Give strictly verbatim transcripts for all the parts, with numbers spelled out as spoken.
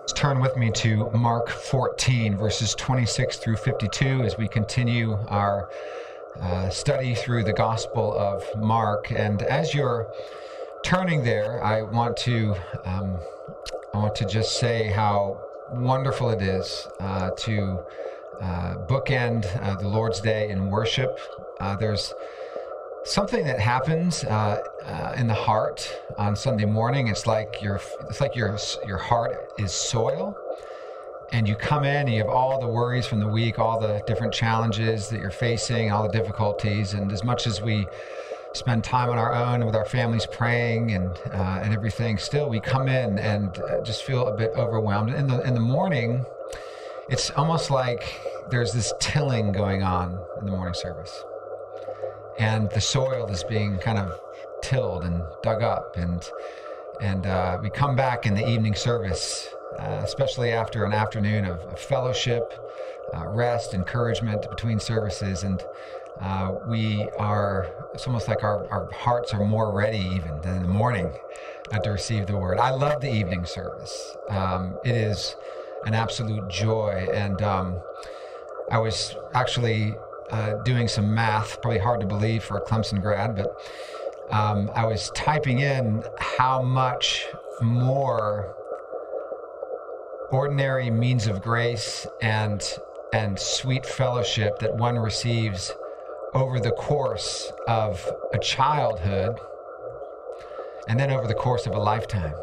Let's turn with me to Mark fourteen, verses twenty-six through fifty-two, as we continue our uh, study through the Gospel of Mark. And as you're turning there, I want to um, I want to just say how wonderful it is uh, to uh, bookend uh, the Lord's Day in worship. Uh, there's something that happens uh, uh, in the heart on Sunday morning. It's like your it's like your your heart is soil, and you come in and you have all the worries from the week, all the different challenges that you're facing, all the difficulties. And as much as we spend time on our own with our families praying and uh, and everything, still we come in and uh, just feel a bit overwhelmed. In the in the morning, it's almost like there's this tilling going on in the morning service. And the soil is being kind of tilled and dug up, and and uh, we come back in the evening service, uh, especially after an afternoon of, of fellowship, uh, rest, encouragement between services, and uh, we are, it's almost like our, our hearts are more ready even than in the morning uh, to receive the word. I love the evening service. Um, it is an absolute joy, and um, I was actually Uh, doing some math, probably hard to believe for a Clemson grad, but um, I was typing in how much more ordinary means of grace and and sweet fellowship that one receives over the course of a childhood and then over the course of a lifetime.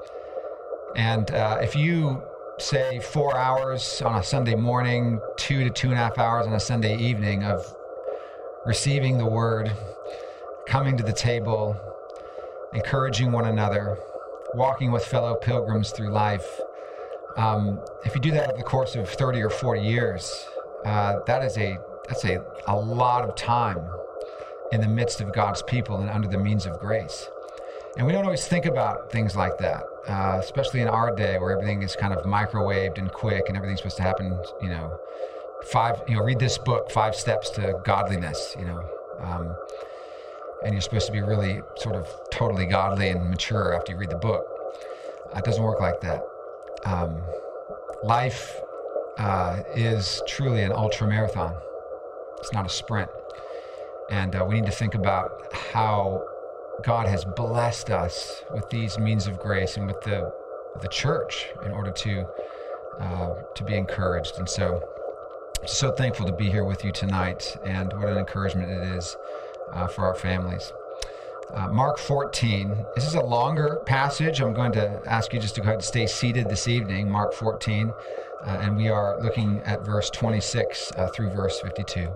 And uh, if you say four hours on a Sunday morning, two to two and a half hours on a Sunday evening of receiving the word, coming to the table, encouraging one another, walking with fellow pilgrims through life. Um, if you do that over the course of thirty or forty years, uh, that is a that's a, a lot of time in the midst of God's people and under the means of grace. And we don't always think about things like that, uh, especially in our day where everything is kind of microwaved and quick and everything's supposed to happen, you know, five, you know, read this book, Five Steps to Godliness, you know, um, and you're supposed to be really sort of totally godly and mature after you read the book. Uh, it doesn't work like that. Um, life uh, is truly an ultra marathon. It's not a sprint. And uh, we need to think about how God has blessed us with these means of grace and with the the church in order to uh, to be encouraged. And so I'm so thankful to be here with you tonight, and what an encouragement it is uh, for our families. Uh, Mark fourteen, this is a longer passage. I'm going to ask you just to go ahead and stay seated this evening, Mark fourteen, uh, and we are looking at verse twenty-six uh, through verse fifty-two.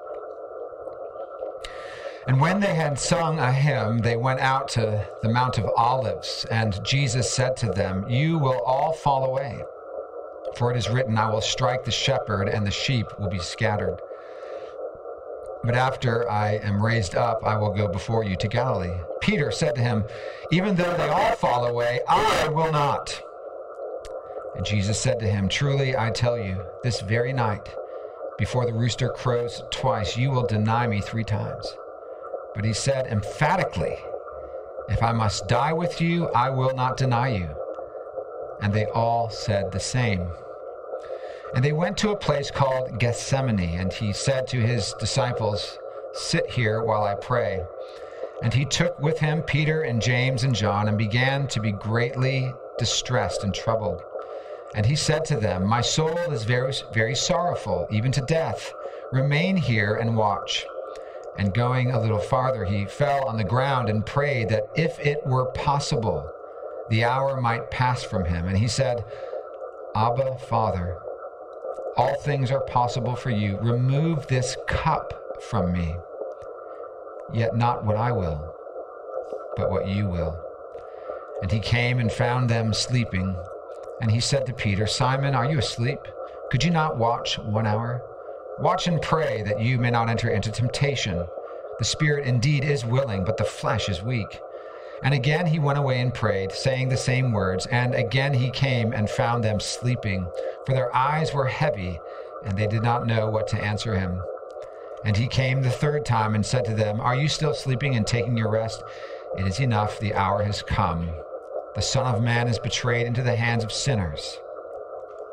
And when they had sung a hymn, they went out to the Mount of Olives, and Jesus said to them, "You will all fall away, for it is written, I will strike the shepherd, and the sheep will be scattered. But after I am raised up, I will go before you to Galilee." Peter said to him, "Even though they all fall away, I will not." And Jesus said to him, "Truly I tell you, this very night, before the rooster crows twice, you will deny me three times." But he said emphatically, "If I must die with you, I will not deny you." And they all said the same. And they went to a place called Gethsemane, and he said to his disciples, "Sit here while I pray." And he took with him Peter and James and John, and began to be greatly distressed and troubled. And he said to them, "My soul is very, very sorrowful, even to death. Remain here and watch." And going a little farther, he fell on the ground and prayed that if it were possible, the hour might pass from him. And he said, "Abba, Father, all things are possible for you. Remove this cup from me. Yet not what I will, but what you will." And he came and found them sleeping. And he said to Peter, "Simon, are you asleep? Could you not watch one hour? Watch and pray that you may not enter into temptation. The spirit indeed is willing, but the flesh is weak." And again he went away and prayed, saying the same words. And again he came and found them sleeping, for their eyes were heavy, and they did not know what to answer him. And he came the third time and said to them, "Are you still sleeping and taking your rest? It is enough, the hour has come. The Son of Man is betrayed into the hands of sinners.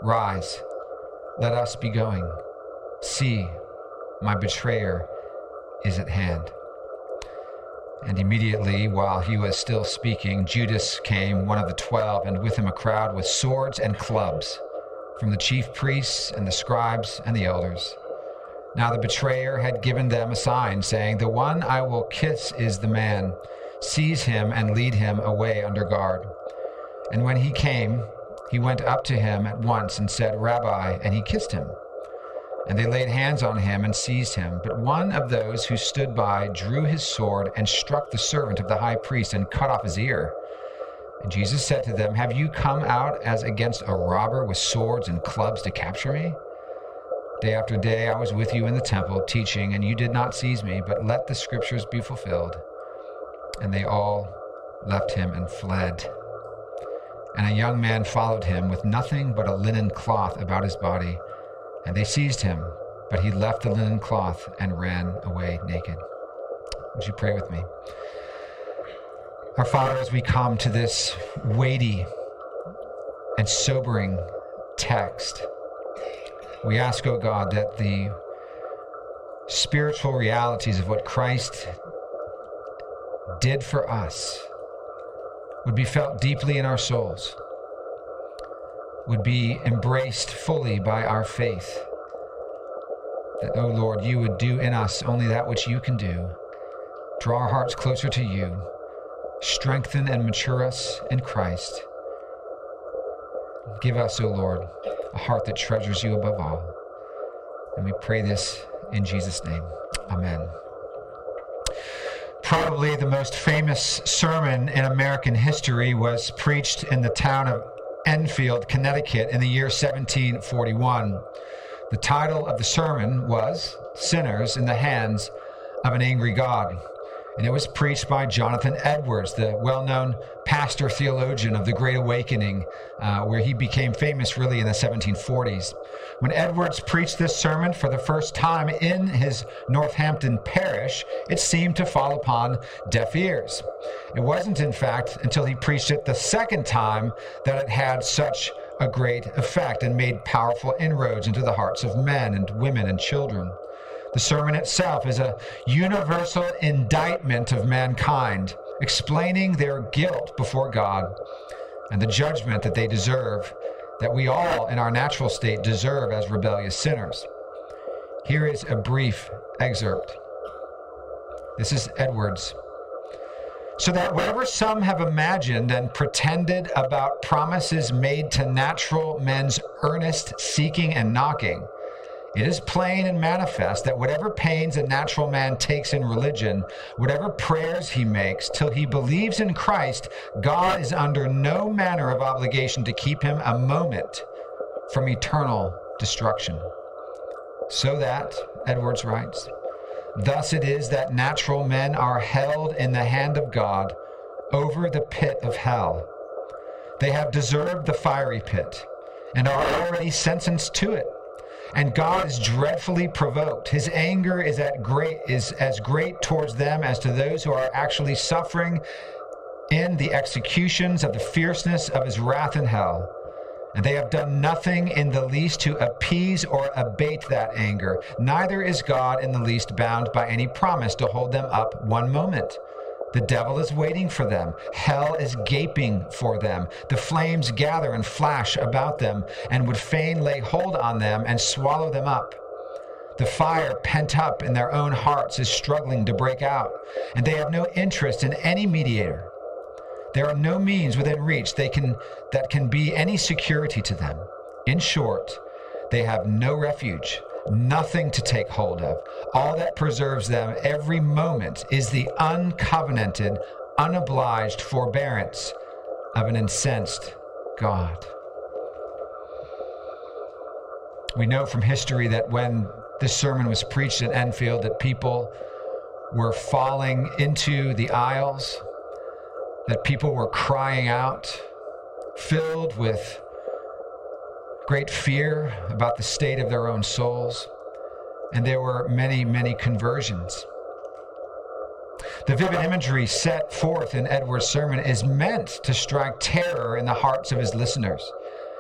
Rise, let us be going. See, my betrayer is at hand." And immediately, while he was still speaking, Judas came, one of the twelve, and with him a crowd with swords and clubs, from the chief priests and the scribes and the elders. Now the betrayer had given them a sign, saying, "The one I will kiss is the man. Seize him and lead him away under guard." And when he came, he went up to him at once and said, "Rabbi," and he kissed him. And they laid hands on him and seized him. But one of those who stood by drew his sword and struck the servant of the high priest and cut off his ear. And Jesus said to them, "Have you come out as against a robber with swords and clubs to capture me? Day after day I was with you in the temple teaching, and you did not seize me, but let the scriptures be fulfilled." And they all left him and fled. And a young man followed him with nothing but a linen cloth about his body. And they seized him, but he left the linen cloth and ran away naked. Would you pray with me? Our Father, as we come to this weighty and sobering text, we ask, O God, that the spiritual realities of what Christ did for us would be felt deeply in our souls, would be embraced fully by our faith. That, oh Lord, you would do in us only that which you can do. Draw our hearts closer to you. Strengthen and mature us in Christ. Give us, O Lord, a heart that treasures you above all. And we pray this in Jesus' name. Amen. Probably the most famous sermon in American history was preached in the town of Enfield, Connecticut in the year seventeen forty-one. The title of the sermon was "Sinners in the Hands of an Angry God." And it was preached by Jonathan Edwards, the well-known pastor theologian of the Great Awakening, uh, where he became famous really in the seventeen forties. When Edwards preached this sermon for the first time in his Northampton parish, it seemed to fall upon deaf ears. It wasn't, in fact, until he preached it the second time that it had such a great effect and made powerful inroads into the hearts of men and women and children. The sermon itself is a universal indictment of mankind, explaining their guilt before God and the judgment that they deserve, that we all in our natural state deserve as rebellious sinners. Here is a brief excerpt. This is Edwards. "So that whatever some have imagined and pretended about promises made to natural men's earnest seeking and knocking, it is plain and manifest that whatever pains a natural man takes in religion, whatever prayers he makes, till he believes in Christ, God is under no manner of obligation to keep him a moment from eternal destruction. So that," Edwards writes, "thus it is that natural men are held in the hand of God over the pit of hell. They have deserved the fiery pit and are already sentenced to it. And God is dreadfully provoked. His anger is at great is as great towards them as to those who are actually suffering in the executions of the fierceness of his wrath in hell. And they have done nothing in the least to appease or abate that anger. Neither is God in the least bound by any promise to hold them up one moment. The devil is waiting for them. Hell is gaping for them. The flames gather and flash about them and would fain lay hold on them and swallow them up. The fire pent up in their own hearts is struggling to break out, and they have no interest in any mediator. There are no means within reach they can that can be any security to them. In short, they have no refuge, nothing to take hold of. All that preserves them every moment is the uncovenanted, unobliged forbearance of an incensed God." We know from history that when this sermon was preached at Enfield, that people were falling into the aisles, that people were crying out, filled with great fear about the state of their own souls, and there were many, many conversions. The vivid imagery set forth in Edwards' sermon is meant to strike terror in the hearts of his listeners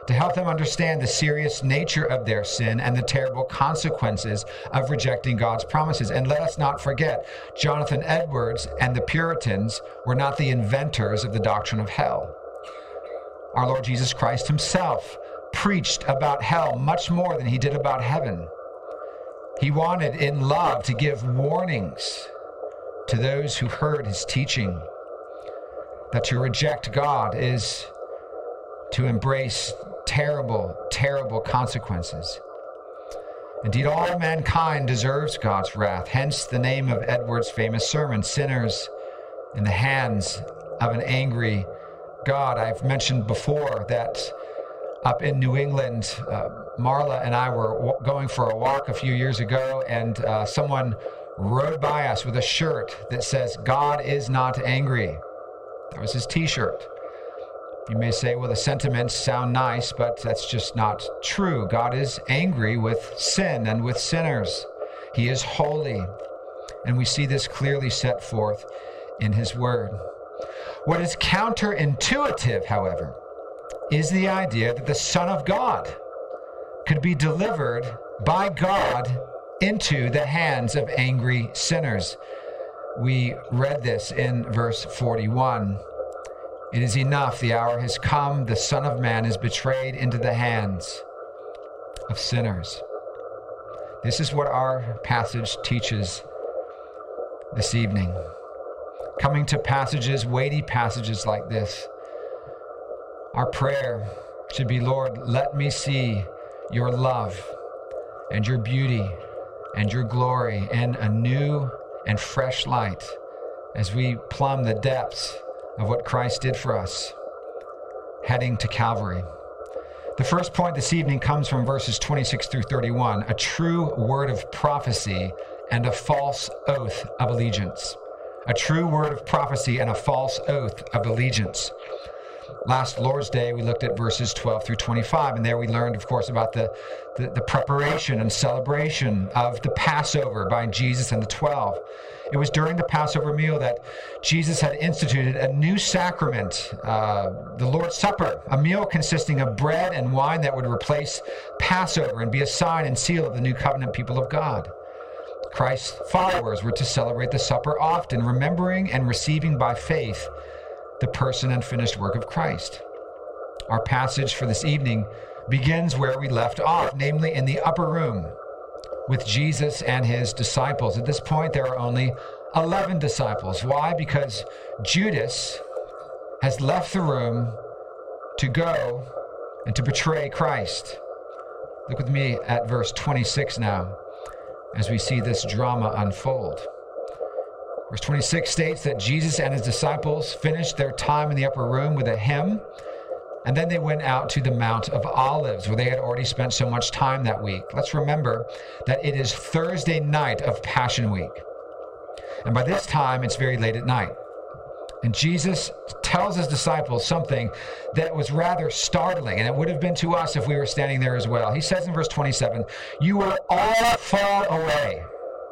to help them understand the serious nature of their sin and the terrible consequences of rejecting God's promises. And let us not forget, Jonathan Edwards and the Puritans were not the inventors of the doctrine of hell. Our Lord Jesus Christ himself preached about hell much more than he did about heaven. He wanted in love to give warnings to those who heard his teaching, that to reject God is to embrace terrible, terrible consequences. Indeed, all mankind deserves God's wrath, hence the name of Edwards' famous sermon, Sinners in the Hands of an Angry God. I've mentioned before that up in New England, uh, Marla and I were w- going for a walk a few years ago, and uh, someone rode by us with a shirt that says, "God is not angry." That was his t-shirt. You may say, well, the sentiments sound nice, but that's just not true. God is angry with sin and with sinners. He is holy, and we see this clearly set forth in his word. What is counterintuitive, however, is the idea that the Son of God could be delivered by God into the hands of angry sinners. We read this in verse forty-one. It is enough, the hour has come, the Son of Man is betrayed into the hands of sinners. This is what our passage teaches this evening. Coming to passages, weighty passages like this, our prayer should be, Lord, let me see your love and your beauty and your glory in a new and fresh light as we plumb the depths of what Christ did for us, heading to Calvary. The first point this evening comes from verses twenty-six through thirty-one, a true word of prophecy and a false oath of allegiance. A true word of prophecy and a false oath of allegiance. Last Lord's Day, we looked at verses twelve through twenty-five, and there we learned, of course, about the, the, the preparation and celebration of the Passover by Jesus and the twelve. It was during the Passover meal that Jesus had instituted a new sacrament, uh, the Lord's Supper, a meal consisting of bread and wine that would replace Passover and be a sign and seal of the new covenant people of God. Christ's followers were to celebrate the supper often, remembering and receiving by faith the person and finished work of Christ. Our passage for this evening begins where we left off, namely in the upper room with Jesus and his disciples. At this point, there are only eleven disciples. Why? Because Judas has left the room to go and to betray Christ. Look with me at verse twenty-six now as we see this drama unfold. Verse twenty-six states that Jesus and his disciples finished their time in the upper room with a hymn, and then they went out to the Mount of Olives, where they had already spent so much time that week. Let's remember that it is Thursday night of Passion Week. And by this time, it's very late at night. And Jesus tells his disciples something that was rather startling, and it would have been to us if we were standing there as well. He says in verse twenty-seven, "You will all fall away."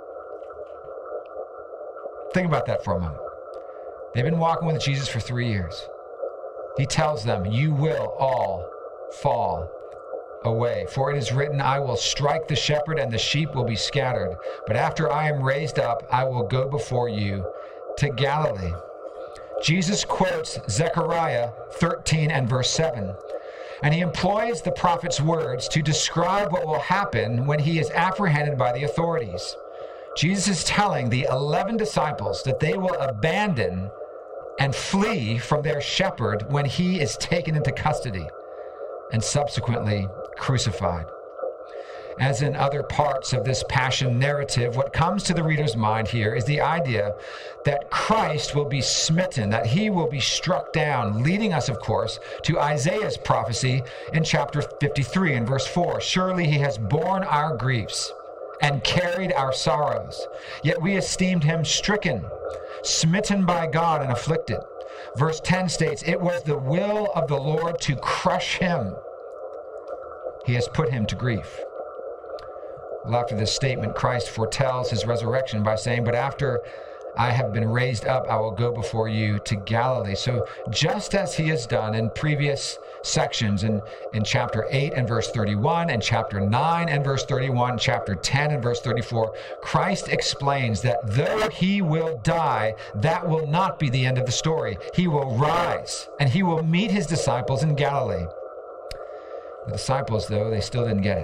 Think about that for a moment. They've been walking with Jesus for three years. He tells them, you will all fall away. For it is written, I will strike the shepherd and the sheep will be scattered. But after I am raised up, I will go before you to Galilee. Jesus quotes Zechariah thirteen and verse seven. And he employs the prophet's words to describe what will happen when he is apprehended by the authorities. Jesus is telling the eleven disciples that they will abandon and flee from their shepherd when he is taken into custody and subsequently crucified. As in other parts of this passion narrative, what comes to the reader's mind here is the idea that Christ will be smitten, that he will be struck down, leading us, of course, to Isaiah's prophecy in chapter fifty-three and verse four. Surely he has borne our griefs and carried our sorrows, yet we esteemed him stricken, smitten by God and afflicted. Verse ten states, it was the will of the Lord to crush him. He has put him to grief. Well, after this statement, Christ foretells his resurrection by saying, but after I have been raised up. I will go before you to Galilee. So just as he has done in previous sections, in, in chapter eight and verse thirty-one, and chapter nine and verse thirty-one, chapter ten and verse thirty-four, Christ explains that though he will die, that will not be the end of the story. He will rise, and he will meet his disciples in Galilee. The disciples, though, they still didn't get it.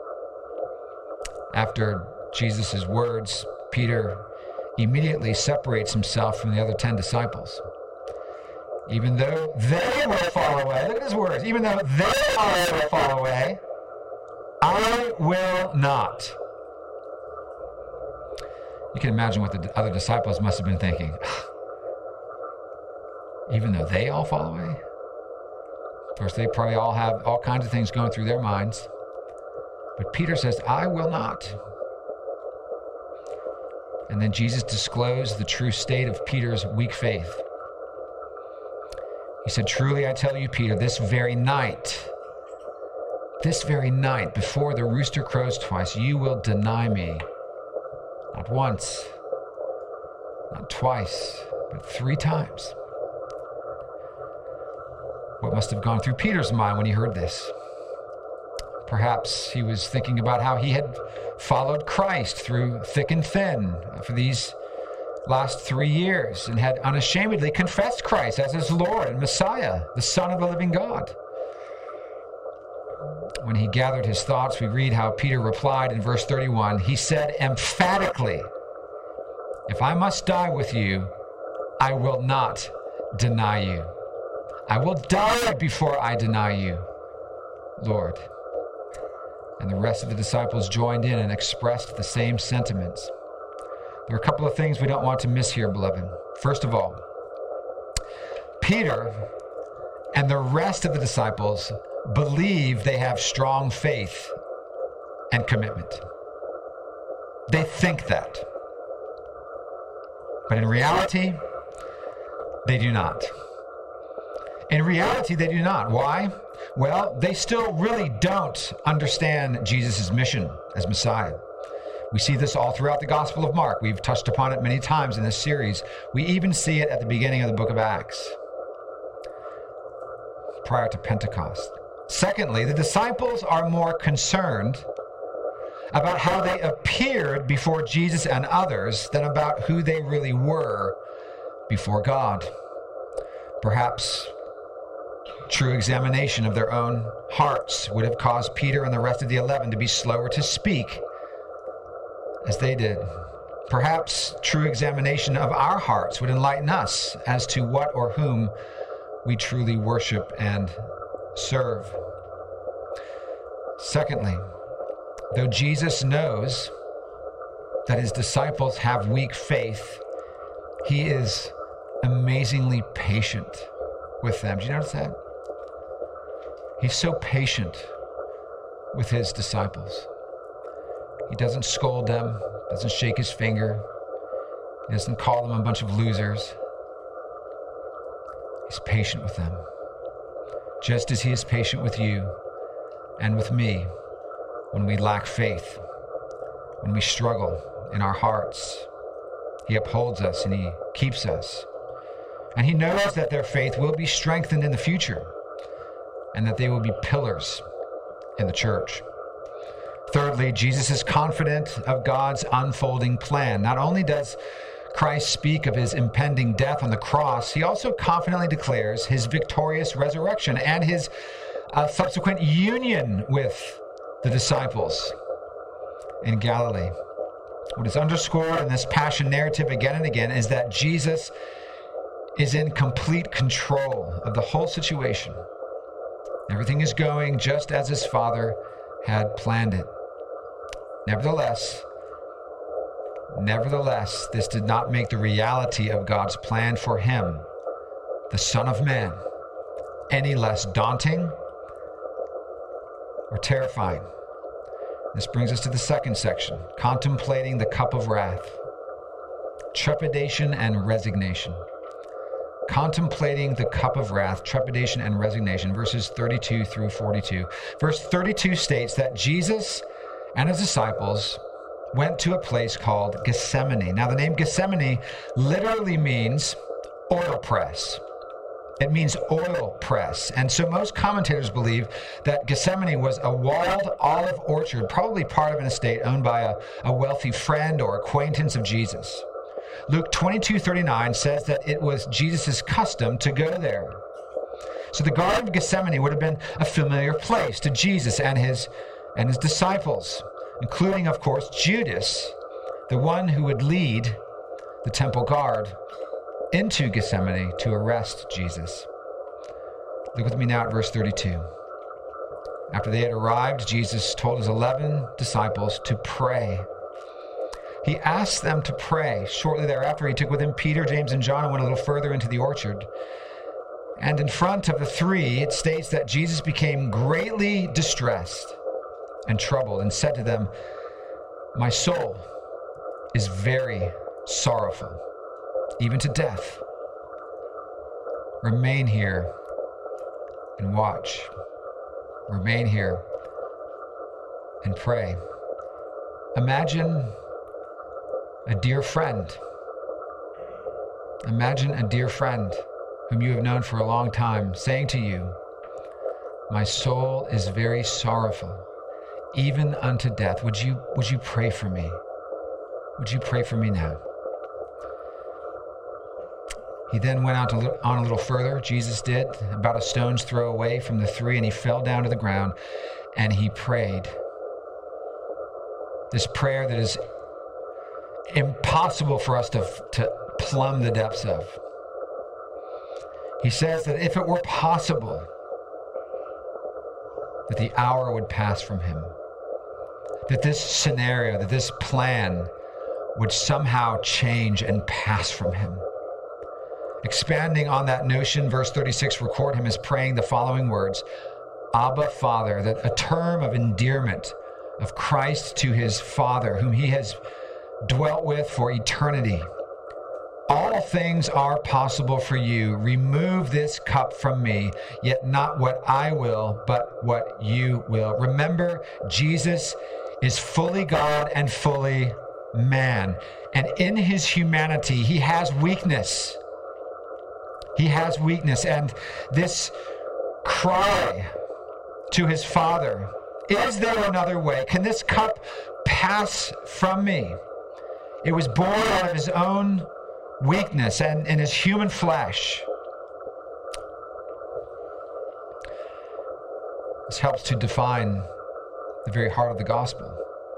After Jesus' words, Peter immediately separates himself from the other ten disciples. Even though they will fall away, look at his words, even though they all will fall away, I will not. You can imagine what the other disciples must have been thinking. Even though they all fall away? Of course, they probably all have all kinds of things going through their minds. But Peter says, I will not. And then Jesus disclosed the true state of Peter's weak faith. He said, truly I tell you, Peter, this very night, this very night, before the rooster crows twice, you will deny me. Not once, not twice, but three times. What must have gone through Peter's mind when he heard this? Perhaps he was thinking about how he had followed Christ through thick and thin for these last three years and had unashamedly confessed Christ as his Lord and Messiah, the Son of the living God. When he gathered his thoughts, we read how Peter replied in verse thirty-one. He said emphatically, if I must die with you, I will not deny you. I will die before I deny you, Lord. And the rest of the disciples joined in and expressed the same sentiments. There are a couple of things we don't want to miss here, beloved. First of all, Peter and the rest of the disciples believe they have strong faith and commitment. They think that. But in reality, they do not. In reality, they do not. Why? Well, they still really don't understand Jesus' mission as Messiah. We see this all throughout the Gospel of Mark. We've touched upon it many times in this series. We even see it at the beginning of the book of Acts, prior to Pentecost. Secondly, the disciples are more concerned about how they appeared before Jesus and others than about who they really were before God. Perhaps true examination of their own hearts would have caused Peter and the rest of the eleven to be slower to speak as they did. Perhaps true examination of our hearts would enlighten us as to what or whom we truly worship and serve. Secondly, though Jesus knows that his disciples have weak faith, he is amazingly patient with them. Do you notice that? He's so patient with his disciples. He doesn't scold them, doesn't shake his finger, he doesn't call them a bunch of losers. He's patient with them, just as he is patient with you and with me when we lack faith, when we struggle in our hearts. He upholds us and he keeps us. And he knows that their faith will be strengthened in the future and that they will be pillars in the church. Thirdly, Jesus is confident of God's unfolding plan. Not only does Christ speak of his impending death on the cross, he also confidently declares his victorious resurrection and his uh, subsequent union with the disciples in Galilee. What is underscored in this passion narrative again and again is that Jesus is in complete control of the whole situation. Everything is going just as his Father had planned it. Nevertheless, nevertheless, this did not make the reality of God's plan for him, the Son of Man, any less daunting or terrifying. This brings us to the second section, contemplating the cup of wrath, trepidation and resignation. Contemplating the cup of wrath, trepidation and resignation, verses thirty-two through forty-two. Verse thirty-two states that Jesus and his disciples went to a place called Gethsemane. Now, the name Gethsemane literally means oil press. It means oil press. And so most commentators believe that Gethsemane was a walled olive orchard, probably part of an estate owned by a, a wealthy friend or acquaintance of Jesus. Luke twenty-two thirty-nine says that it was Jesus' custom to go there. So the Garden of Gethsemane would have been a familiar place to Jesus and his, and his disciples, including, of course, Judas, the one who would lead the temple guard into Gethsemane to arrest Jesus. Look with me now at verse thirty-two. After they had arrived, Jesus told his eleven disciples to pray. He asked them to pray. Shortly thereafter, he took with him Peter, James, and John and went a little further into the orchard. And in front of the three, it states that Jesus became greatly distressed and troubled and said to them, "My soul is very sorrowful, even to death. Remain here and watch. Remain here and pray." Imagine a dear friend. Imagine a dear friend whom you have known for a long time saying to you, "My soul is very sorrowful, even unto death. Would you, would you pray for me? Would you pray for me now?" He then went out to, on a little further, Jesus did, about a stone's throw away from the three, and he fell down to the ground, and he prayed. This prayer that is impossible for us to, to plumb the depths of. He says that if it were possible, that the hour would pass from him, that this scenario, that this plan would somehow change and pass from him. Expanding on that notion, verse thirty-six record him as praying the following words, "Abba, Father," that a term of endearment of Christ to his Father, whom he has dwelt with for eternity. "All things are possible for you. Remove this cup from me, yet not what I will, but what you will." Remember, Jesus is fully God and fully man. And in his humanity, he has weakness. He has weakness. And this cry to his Father, "Is there another way? Can this cup pass from me?" It was born out of his own weakness and in his human flesh. This helps to define the very heart of the gospel,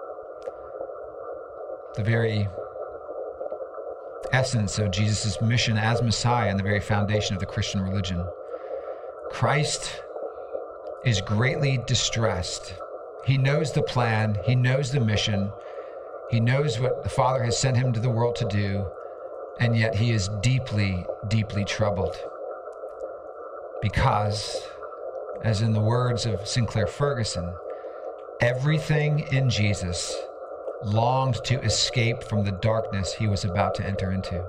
the very essence of Jesus' mission as Messiah and the very foundation of the Christian religion. Christ is greatly distressed. He knows the plan. He knows the mission. He knows what the Father has sent him to the world to do, and yet he is deeply, deeply troubled. Because, as in the words of Sinclair Ferguson, everything in Jesus longed to escape from the darkness he was about to enter into.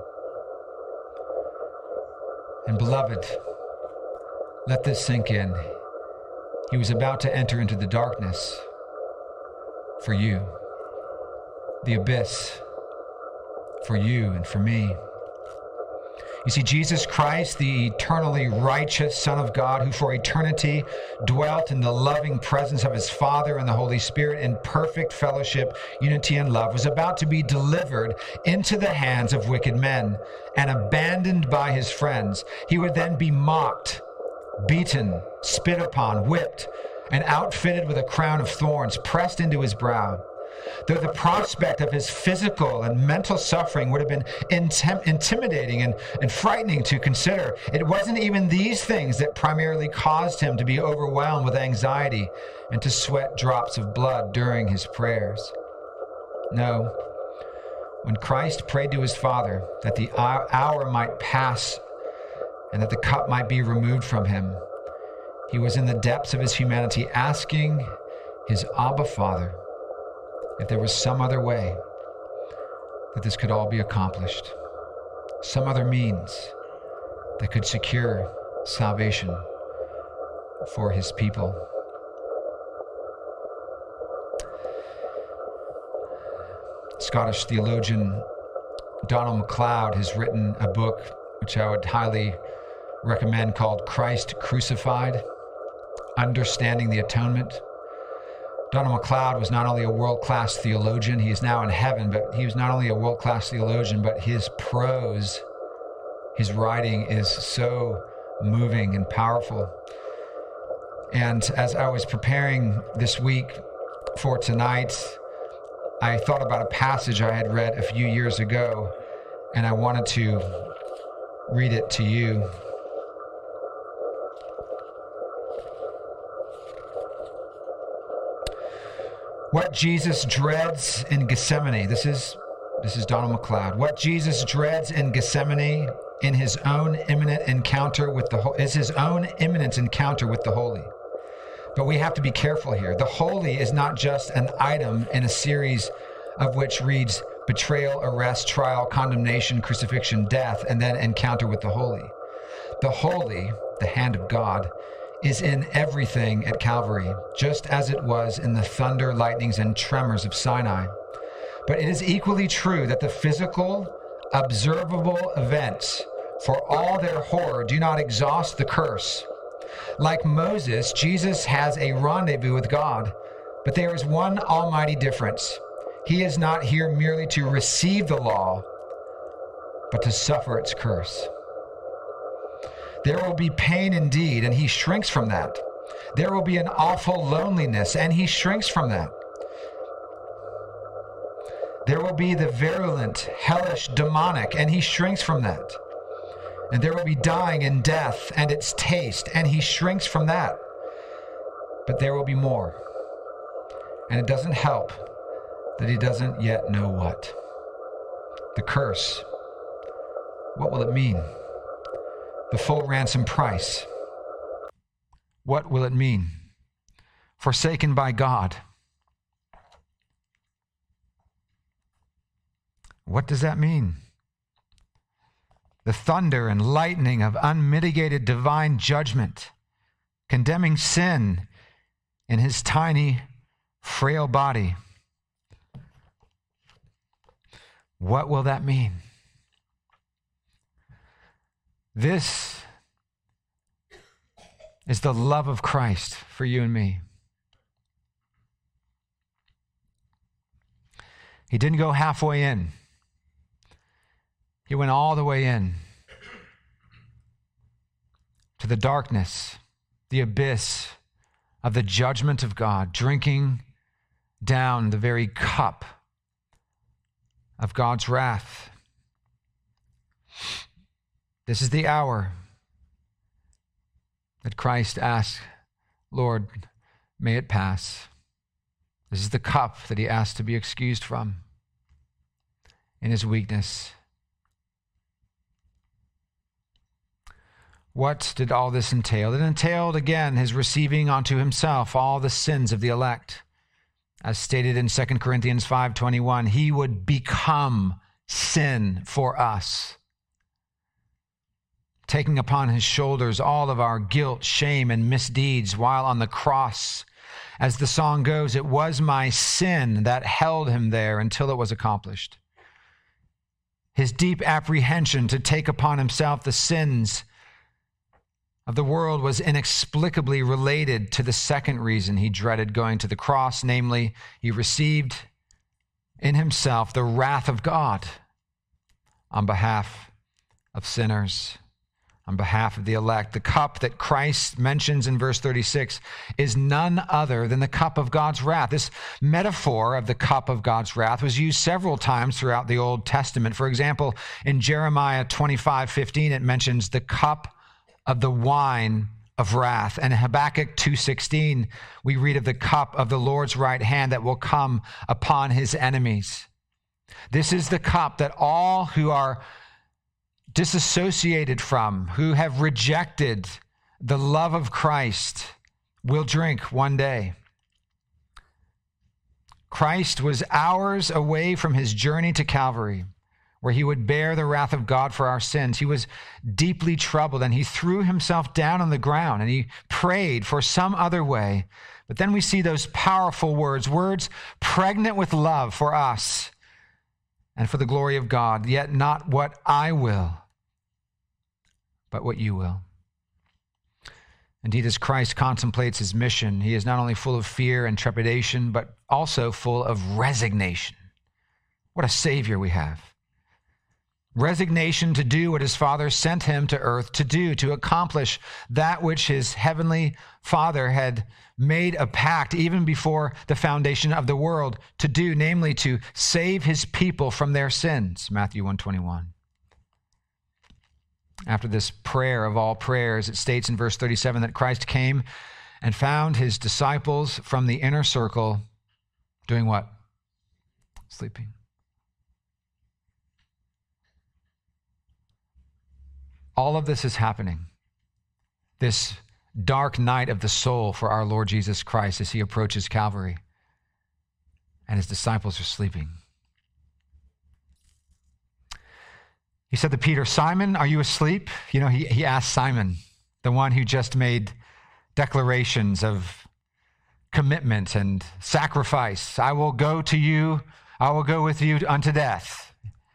And beloved, let this sink in. He was about to enter into the darkness for you, the abyss for you and for me. You see, Jesus Christ, the eternally righteous Son of God, who for eternity dwelt in the loving presence of his Father and the Holy Spirit in perfect fellowship, unity, and love, was about to be delivered into the hands of wicked men and abandoned by his friends. He would then be mocked, beaten, spit upon, whipped, and outfitted with a crown of thorns pressed into his brow. Though the prospect of his physical and mental suffering would have been intim- intimidating and, and frightening to consider, it wasn't even these things that primarily caused him to be overwhelmed with anxiety and to sweat drops of blood during his prayers. No, when Christ prayed to his Father that the hour might pass and that the cup might be removed from him, he was in the depths of his humanity asking his Abba Father if there was some other way that this could all be accomplished, some other means that could secure salvation for his people. Scottish theologian Donald MacLeod has written a book which I would highly recommend called Christ Crucified, Understanding the Atonement. Donald MacLeod was not only a world-class theologian, he is now in heaven, but he was not only a world-class theologian, but his prose, his writing is so moving and powerful. And as I was preparing this week for tonight, I thought about a passage I had read a few years ago, and I wanted to read it to you. What Jesus dreads in Gethsemane. This is this is Donald MacLeod. What Jesus dreads in Gethsemane in his own imminent encounter with the is his own imminent encounter with the holy. But we have to be careful here. The holy is not just an item in a series of which reads betrayal, arrest, trial, condemnation, crucifixion, death, and then encounter with the holy. The holy, the hand of God, is in everything at Calvary, just as it was in the thunder, lightnings, and tremors of Sinai. But it is equally true that the physical, observable events, for all their horror, do not exhaust the curse. Like Moses, Jesus has a rendezvous with God, but there is one almighty difference. He is not here merely to receive the law, but to suffer its curse. There will be pain indeed, and he shrinks from that. There will be an awful loneliness, and he shrinks from that. There will be the virulent, hellish, demonic, and he shrinks from that. And there will be dying and death and its taste, and he shrinks from that. But there will be more. And it doesn't help that he doesn't yet know what. The curse. What will it mean? The full ransom price. What will it mean? Forsaken by God. What does that mean? The thunder and lightning of unmitigated divine judgment, condemning sin in his tiny, frail body. What will that mean? This is the love of Christ for you and me. He didn't go halfway in. He went all the way in to the darkness, the abyss of the judgment of God, drinking down the very cup of God's wrath. This is the hour that Christ asked, Lord, may it pass. This is the cup that he asked to be excused from in his weakness. What did all this entail? It entailed, again, his receiving onto himself all the sins of the elect. As stated in Second Corinthians five twenty-one, he would become sin for us, taking upon his shoulders all of our guilt, shame, and misdeeds while on the cross. As the song goes, it was my sin that held him there until it was accomplished. His deep apprehension to take upon himself the sins of the world was inexplicably related to the second reason he dreaded going to the cross, namely, he received in himself the wrath of God on behalf of sinners, on behalf of the elect. The cup that Christ mentions in verse thirty-six is none other than the cup of God's wrath. This metaphor of the cup of God's wrath was used several times throughout the Old Testament. For example, in Jeremiah twenty-five fifteen, it mentions the cup of the wine of wrath. And in Habakkuk two sixteen, we read of the cup of the Lord's right hand that will come upon his enemies. This is the cup that all who are disassociated from, who have rejected the love of Christ, will drink one day. Christ was hours away from his journey to Calvary, where he would bear the wrath of God for our sins. He was deeply troubled, and he threw himself down on the ground, and he prayed for some other way. But then we see those powerful words, words pregnant with love for us, and for the glory of God, yet not what I will, but what you will. Indeed, as Christ contemplates his mission, he is not only full of fear and trepidation, but also full of resignation. What a Savior we have. Resignation to do what his Father sent him to earth to do, to accomplish that which his heavenly Father had made a pact even before the foundation of the world to do, namely to save his people from their sins, Matthew one twenty-one. After this prayer of all prayers, it states in verse thirty-seven that Christ came and found his disciples from the inner circle doing what? Sleeping. All of this is happening. This dark night of the soul for our Lord Jesus Christ as he approaches Calvary. And his disciples are sleeping. He said to Peter, Simon, are you asleep? You know, he, he asked Simon, the one who just made declarations of commitment and sacrifice. I will go to you. I will go with you unto death.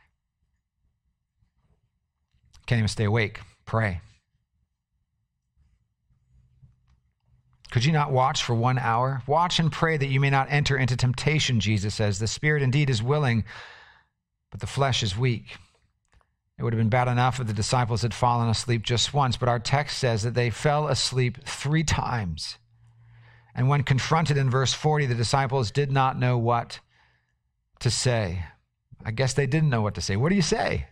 Can't even stay awake. Pray. Could you not watch for one hour? Watch and pray that you may not enter into temptation, Jesus says. The spirit indeed is willing, but the flesh is weak. It would have been bad enough if the disciples had fallen asleep just once, but our text says that they fell asleep three times. And when confronted in verse forty, the disciples did not know what to say. I guess they didn't know what to say. What do you say?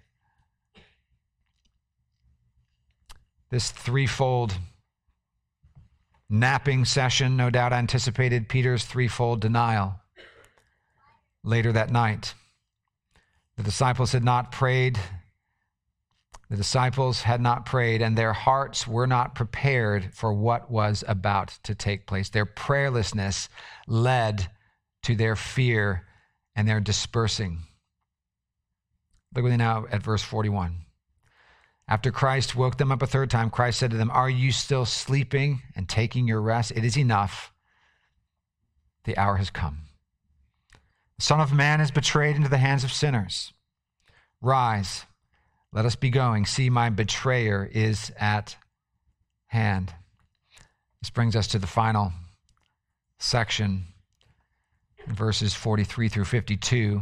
This threefold napping session no doubt anticipated Peter's threefold denial. Later that night, the disciples had not prayed. The disciples had not prayed, and their hearts were not prepared for what was about to take place. Their prayerlessness led to their fear and their dispersing. Look with me now at verse forty-one. After Christ woke them up a third time, Christ said to them, are you still sleeping and taking your rest? It is enough. The hour has come. The Son of Man is betrayed into the hands of sinners. Rise, let us be going. See, my betrayer is at hand. This brings us to the final section, verses forty-three through fifty-two.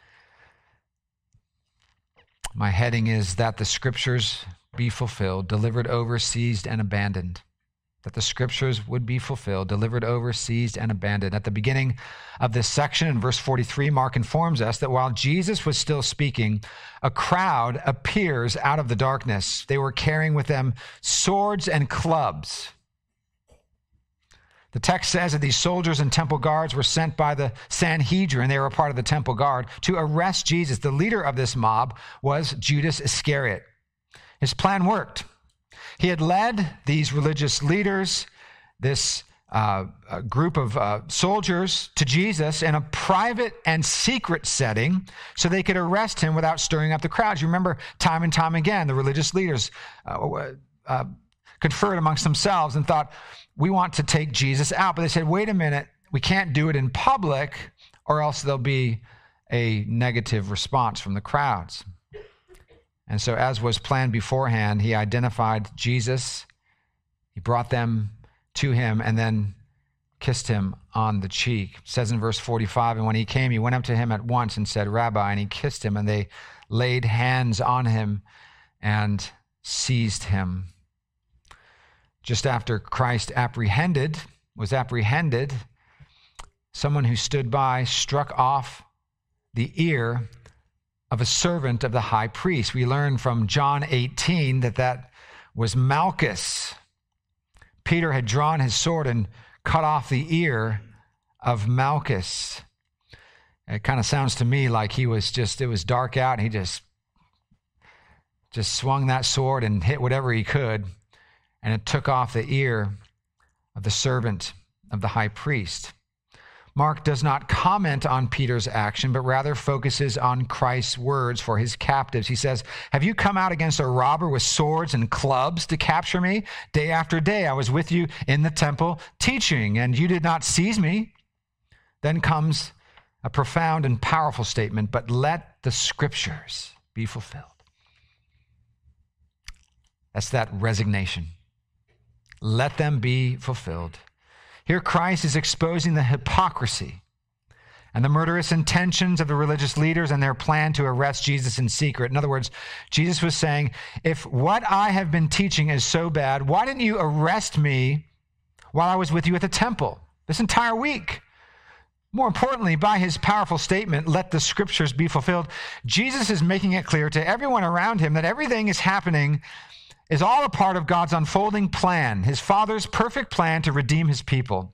My heading is that the scriptures be fulfilled, delivered over, seized, and abandoned. That the scriptures would be fulfilled, delivered over, seized, and abandoned. At the beginning of this section, in verse forty-three, Mark informs us that while Jesus was still speaking, a crowd appears out of the darkness. They were carrying with them swords and clubs. The text says that these soldiers and temple guards were sent by the Sanhedrin, they were a part of the temple guard, to arrest Jesus. The leader of this mob was Judas Iscariot. His plan worked. He had led these religious leaders, this uh, group of uh, soldiers, to Jesus in a private and secret setting so they could arrest him without stirring up the crowds. You remember time and time again, the religious leaders uh, uh, conferred amongst themselves and thought, we want to take Jesus out. But they said, wait a minute, we can't do it in public or else there'll be a negative response from the crowds. And so as was planned beforehand, he identified Jesus, he brought them to him, and then kissed him on the cheek. It says in verse forty-five, and when he came, he went up to him at once and said, Rabbi, and he kissed him, and they laid hands on him and seized him. Just after Christ apprehended, was apprehended, someone who stood by struck off the ear of a servant of the high priest. We learn from John eighteen that that was Malchus. Peter had drawn his sword and cut off the ear of Malchus. It kind of sounds to me like he was just, it was dark out, and he just, just swung that sword and hit whatever he could. And it took off the ear of the servant of the high priest. Mark does not comment on Peter's action, but rather focuses on Christ's words for his captives. He says, have you come out against a robber with swords and clubs to capture me? Day after day I was with you in the temple teaching, and you did not seize me. Then comes a profound and powerful statement, but let the scriptures be fulfilled. That's that resignation. Let them be fulfilled. Here Christ is exposing the hypocrisy and the murderous intentions of the religious leaders and their plan to arrest Jesus in secret. In other words, Jesus was saying, if what I have been teaching is so bad, why didn't you arrest me while I was with you at the temple this entire week? More importantly, by his powerful statement, let the scriptures be fulfilled, Jesus is making it clear to everyone around him that everything is happening is all a part of God's unfolding plan, his Father's perfect plan to redeem his people.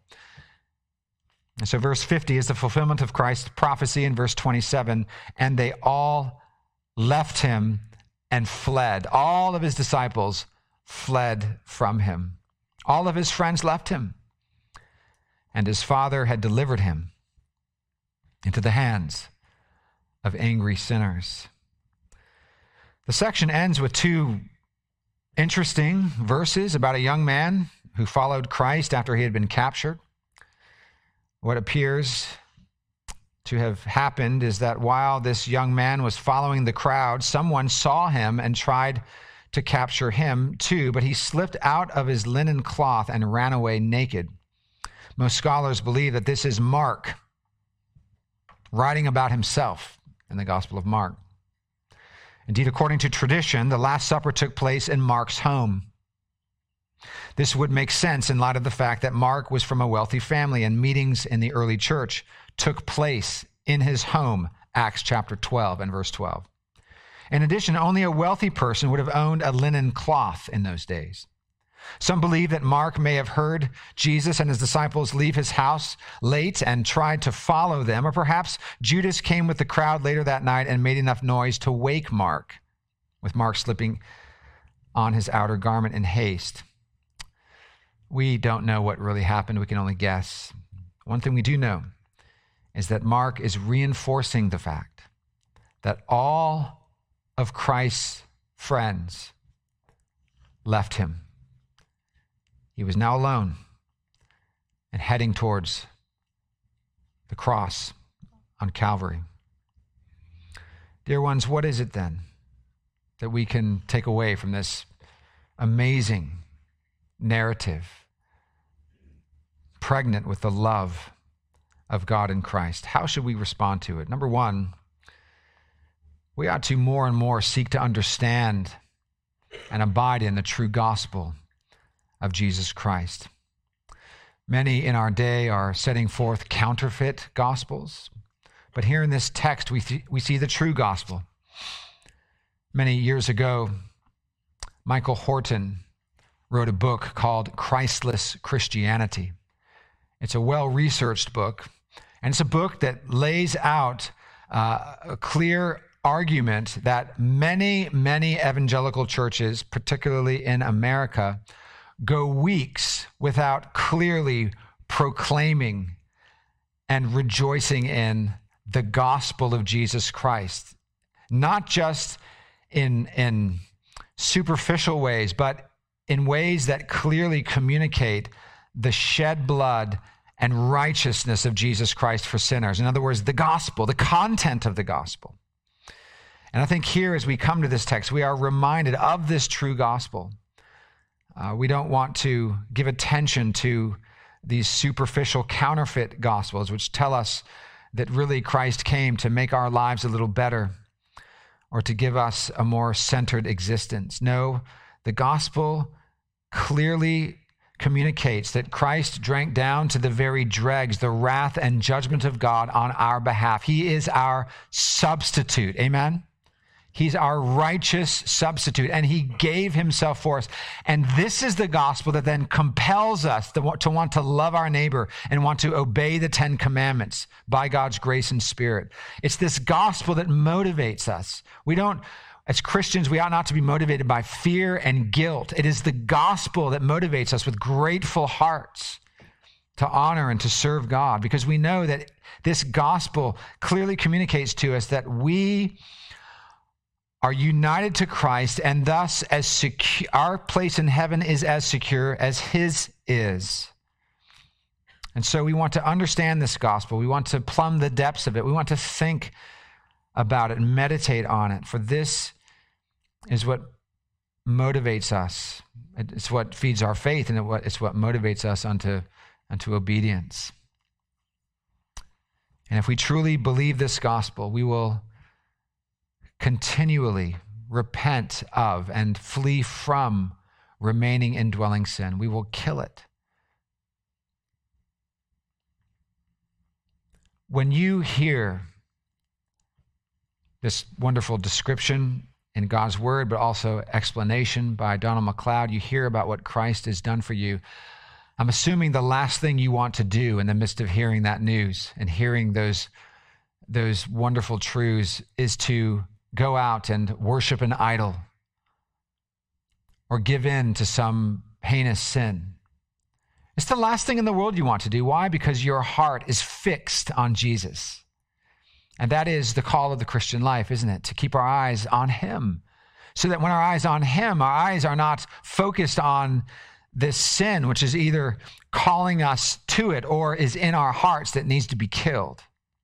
And so verse fifty is the fulfillment of Christ's prophecy in verse twenty-seven, and they all left him and fled. All of his disciples fled from him. All of his friends left him, and his Father had delivered him into the hands of angry sinners. The section ends with two interesting verses about a young man who followed Christ after he had been captured. What appears to have happened is that while this young man was following the crowd, someone saw him and tried to capture him too, but he slipped out of his linen cloth and ran away naked. Most scholars believe that this is Mark writing about himself in the Gospel of Mark. Indeed, according to tradition, the Last Supper took place in Mark's home. This would make sense in light of the fact that Mark was from a wealthy family and meetings in the early church took place in his home, Acts chapter twelve and verse twelve. In addition, only a wealthy person would have owned a linen cloth in those days. Some believe that Mark may have heard Jesus and his disciples leave his house late and tried to follow them, or perhaps Judas came with the crowd later that night and made enough noise to wake Mark, with Mark slipping on his outer garment in haste. We don't know what really happened. We can only guess. One thing we do know is that Mark is reinforcing the fact that all of Christ's friends left him. He was now alone and heading towards the cross on Calvary. Dear ones, what is it then that we can take away from this amazing narrative, pregnant with the love of God in Christ? How should we respond to it? Number one, we ought to more and more seek to understand and abide in the true gospel of Jesus Christ. Many in our day are setting forth counterfeit gospels, but here in this text we th- we see the true gospel. Many years ago, Michael Horton wrote a book called Christless Christianity. It's a well-researched book, and it's a book that lays out uh, a clear argument that many, many evangelical churches, particularly in America, go weeks without clearly proclaiming and rejoicing in the gospel of Jesus Christ, not just in, in superficial ways, but in ways that clearly communicate the shed blood and righteousness of Jesus Christ for sinners. In other words, the gospel, the content of the gospel. And I think here, as we come to this text, we are reminded of this true gospel. Uh, we don't want to give attention to these superficial counterfeit gospels, which tell us that really Christ came to make our lives a little better or to give us a more centered existence. No, the gospel clearly communicates that Christ drank down to the very dregs the wrath and judgment of God on our behalf. He is our substitute. Amen? He's our righteous substitute, and he gave himself for us. And this is the gospel that then compels us to want, to want to love our neighbor and want to obey the Ten Commandments by God's grace and Spirit. It's this gospel that motivates us. We don't, as Christians, we ought not to be motivated by fear and guilt. It is the gospel that motivates us with grateful hearts to honor and to serve God, because we know that this gospel clearly communicates to us that we are united to Christ, and thus as secure, our place in heaven is as secure as his is. And so we want to understand this gospel. We want to plumb the depths of it. We want to think about it, meditate on it, for this is what motivates us. It's what feeds our faith, and it's what motivates us unto, unto obedience. And if we truly believe this gospel, we will continually repent of and flee from remaining indwelling sin. We will kill it. When you hear this wonderful description in God's word, but also explanation by Donald MacLeod, you hear about what Christ has done for you. I'm assuming the last thing you want to do in the midst of hearing that news and hearing those, those wonderful truths is to go out and worship an idol or give in to some heinous sin. It's the last thing in the world you want to do. Why? Because your heart is fixed on Jesus. And that is the call of the Christian life, isn't it? To keep our eyes on him, so that when our eyes on him, our eyes are not focused on this sin, which is either calling us to it or is in our hearts that needs to be killed.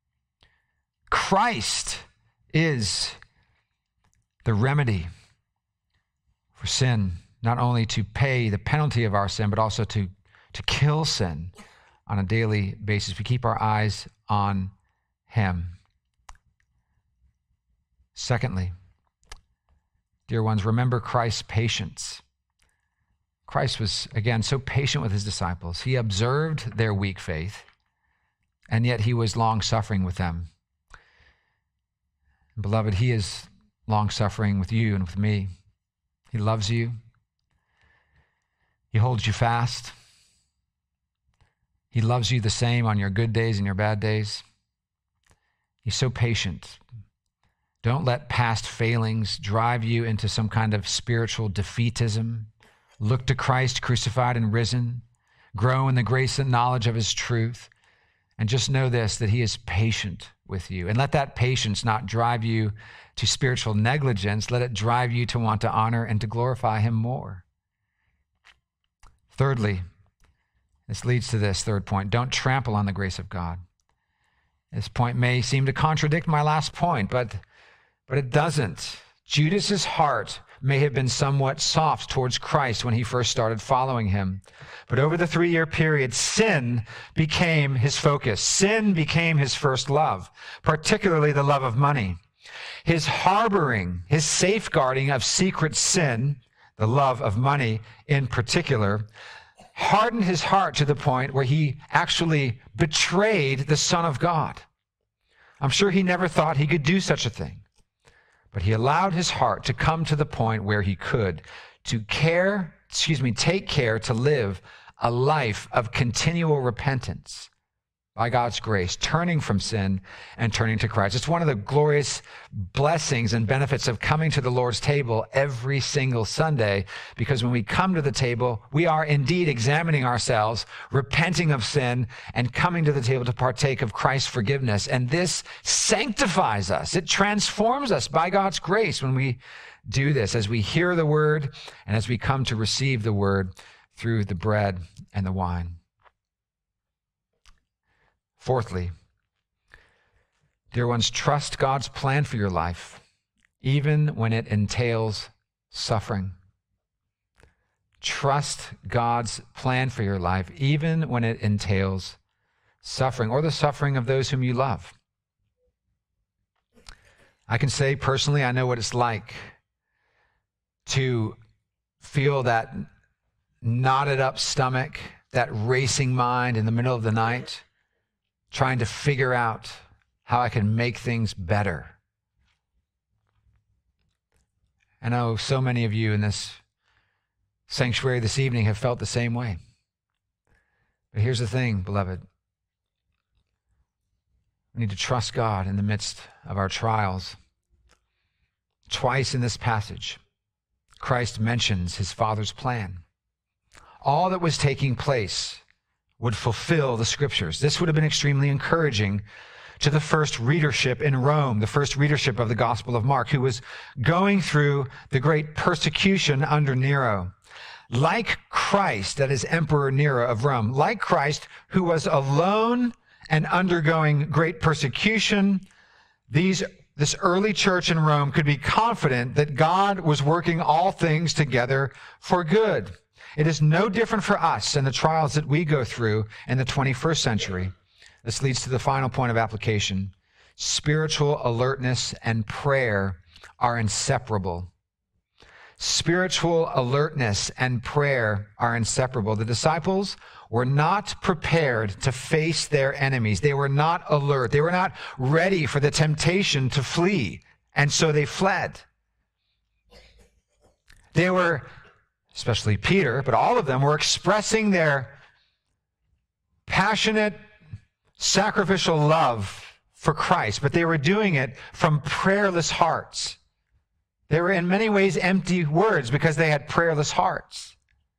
Christ is the remedy for sin, not only to pay the penalty of our sin, but also to, to kill sin on a daily basis. We keep our eyes on him. Secondly, dear ones, remember Christ's patience. Christ was, again, so patient with his disciples. He observed their weak faith, and yet he was long-suffering with them. And beloved, he is long-suffering with you and with me. He loves you. He holds you fast. He loves you the same on your good days and your bad days. He's so patient. Don't let past failings drive you into some kind of spiritual defeatism. Look to Christ crucified and risen. Grow in the grace and knowledge of his truth. And just know this, that he is patient with you. And let that patience not drive you to spiritual negligence. Let it drive you to want to honor and to glorify him more. Thirdly, this leads to this third point. Don't trample on the grace of God. This point may seem to contradict my last point, but, but it doesn't. Judas's heart may have been somewhat soft towards Christ when he first started following him. But over the three-year period, sin became his focus. Sin became his first love, particularly the love of money. His harboring, his safeguarding of secret sin, the love of money in particular, hardened his heart to the point where he actually betrayed the Son of God. I'm sure he never thought he could do such a thing. But he allowed his heart to come to the point where he could, to care, excuse me, take care to live a life of continual repentance by God's grace, turning from sin and turning to Christ. It's one of the glorious blessings and benefits of coming to the Lord's table every single Sunday, because when we come to the table, we are indeed examining ourselves, repenting of sin, and coming to the table to partake of Christ's forgiveness. And this sanctifies us. It transforms us by God's grace when we do this, as we hear the word and as we come to receive the word through the bread and the wine. Fourthly, dear ones, trust God's plan for your life, even when it entails suffering. Trust God's plan for your life, even when it entails suffering, or the suffering of those whom you love. I can say personally, I know what it's like to feel that knotted up stomach, that racing mind in the middle of the night, trying to figure out how I can make things better. I know so many of you in this sanctuary this evening have felt the same way. But here's the thing, beloved. We need to trust God in the midst of our trials. Twice in this passage, Christ mentions his Father's plan. All that was taking place would fulfill the scriptures. This would have been extremely encouraging to the first readership in Rome, the first readership of the Gospel of Mark, who was going through the great persecution under Nero. Like Christ, that is Emperor Nero of Rome, like Christ, who was alone and undergoing great persecution, these this early church in Rome could be confident that God was working all things together for good. It is no different for us in the trials that we go through in the twenty-first century. This leads to the final point of application. Spiritual alertness and prayer are inseparable. Spiritual alertness and prayer are inseparable. The disciples were not prepared to face their enemies. They were not alert. They were not ready for the temptation to flee, and so they fled. They were, especially Peter, but all of them were expressing their passionate, sacrificial love for Christ, but they were doing it from prayerless hearts. They were in many ways empty words because they had prayerless hearts.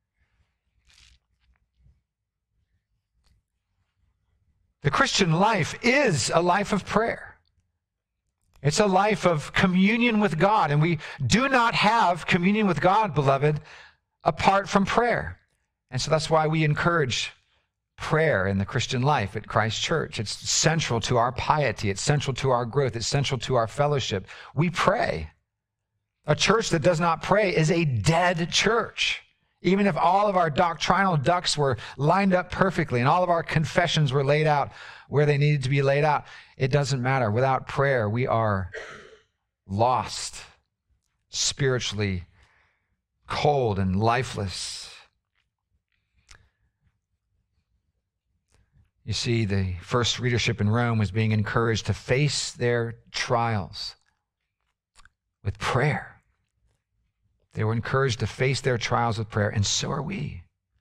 The Christian life is a life of prayer. It's a life of communion with God, and we do not have communion with God, beloved, apart from prayer. And so that's why we encourage prayer in the Christian life at Christ Church. It's central to our piety. It's central to our growth. It's central to our fellowship. We pray. A church that does not pray is a dead church. Even if all of our doctrinal ducks were lined up perfectly and all of our confessions were laid out where they needed to be laid out, it doesn't matter. Without prayer, we are lost, spiritually cold and lifeless. You see, the first readership in Rome was being encouraged to face their trials with prayer. They were encouraged to face their trials with prayer, and so are we.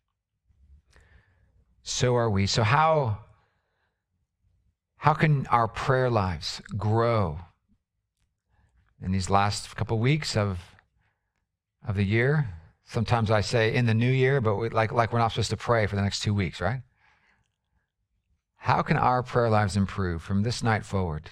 So are we. So how, how can our prayer lives grow in these last couple weeks of, of the year? Sometimes I say in the new year, but we, like, like we're not supposed to pray for the next two weeks, right? How can our prayer lives improve from this night forward?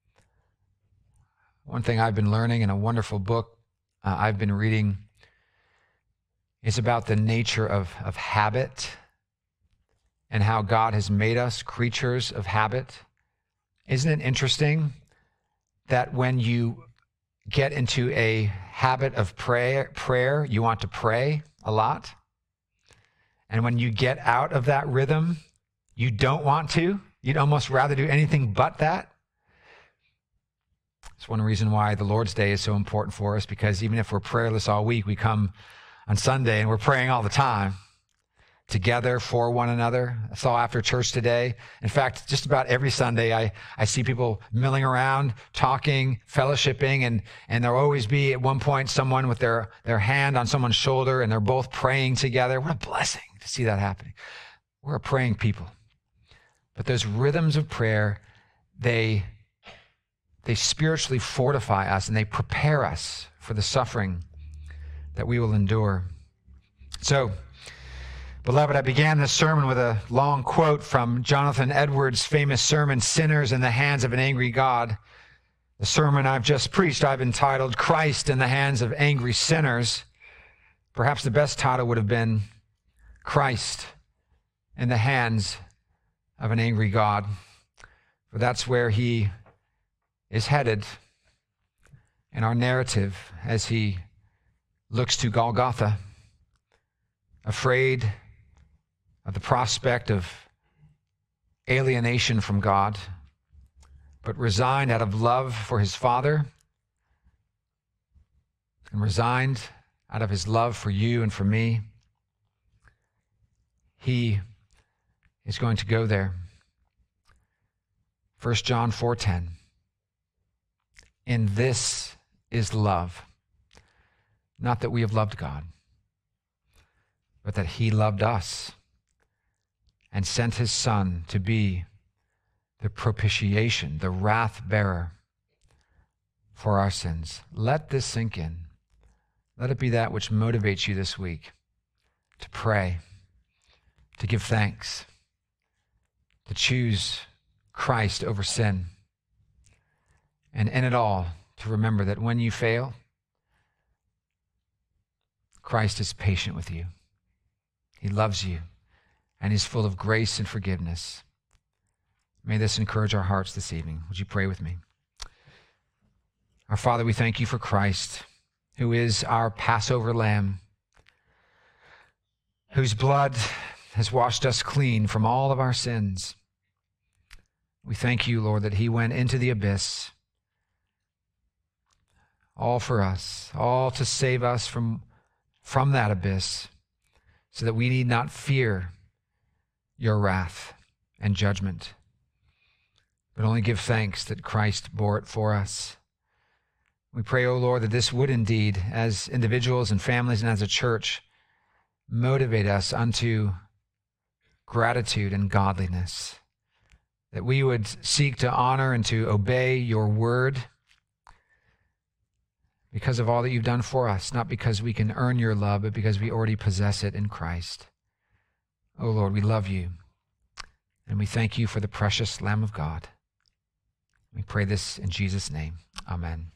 One thing I've been learning in a wonderful book uh, I've been reading is about the nature of, of habit and how God has made us creatures of habit. Isn't it interesting that when you get into a habit of prayer, prayer, you want to pray a lot? And when you get out of that rhythm, you don't want to? You'd almost rather do anything but that? It's one reason why the Lord's Day is so important for us, because even if we're prayerless all week, we come on Sunday and we're praying all the time together for one another. I saw after church today. In fact, just about every Sunday, I, I see people milling around, talking, fellowshipping, and, and there'll always be at one point someone with their, their hand on someone's shoulder and they're both praying together. What a blessing to see that happening. We're a praying people. But those rhythms of prayer, they They spiritually fortify us and they prepare us for the suffering that we will endure. So, beloved, I began this sermon with a long quote from Jonathan Edwards' famous sermon, Sinners in the Hands of an Angry God. The sermon I've just preached, I've entitled, Christ in the Hands of Angry Sinners. Perhaps the best title would have been, Christ in the Hands of an Angry God. For that's where he is headed in our narrative as he looks to Golgotha, afraid of the prospect of alienation from God, but resigned out of love for his Father and resigned out of his love for you and for me. He is going to go there. First John four ten. In this is love, not that we have loved God, but that he loved us and sent his Son to be the propitiation, the wrath bearer for our sins. Let this sink in. Let it be that which motivates you this week to pray, to give thanks, to choose Christ over sin. And in it all, to remember that when you fail, Christ is patient with you. He loves you, and he's full of grace and forgiveness. May this encourage our hearts this evening. Would you pray with me? Our Father, we thank you for Christ, who is our Passover lamb, whose blood has washed us clean from all of our sins. We thank you, Lord, that he went into the abyss, all for us, all to save us from, from that abyss, so that we need not fear your wrath and judgment, but only give thanks that Christ bore it for us. We pray, O Lord, that this would indeed, as individuals and families and as a church, motivate us unto gratitude and godliness, that we would seek to honor and to obey your word because of all that you've done for us, not because we can earn your love, but because we already possess it in Christ. O Lord, we love you, and we thank you for the precious Lamb of God. We pray this in Jesus' name. Amen.